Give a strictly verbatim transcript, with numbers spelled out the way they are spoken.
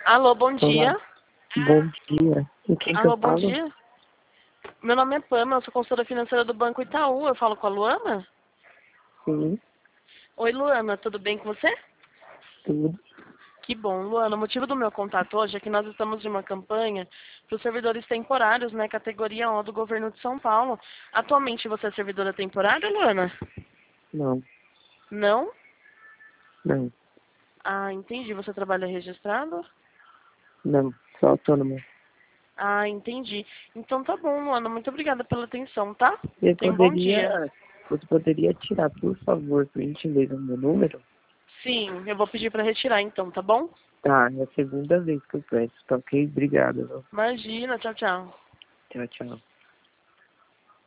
Alô, bom dia. Olá, bom dia. Com quem que eu Alô, bom falo? dia. Meu nome é Pama, eu sou consultora financeira do Banco Itaú. Eu falo com a Luana? Sim, Oi, Luana, tudo bem com você? tudo. Que bom, Luana. O motivo do meu contato hoje é que nós estamos de uma campanha para os servidores temporários, né, categoria O do governo de São Paulo. Atualmente você é servidora temporária, Luana? Não, Não? não, Ah, entendi. Você trabalha registrado? não. Sou autônoma. Ah, entendi. Então tá bom, Luana. Muito obrigada pela atenção, tá? Você Tenha um bom dia. poderia, você poderia tirar, por favor, por gentileza, o meu número? Sim, eu vou pedir para retirar então, tá bom? Tá, é a segunda vez que eu peço. Tá ok? Obrigado. Imagina, tchau, tchau. Tchau, tchau.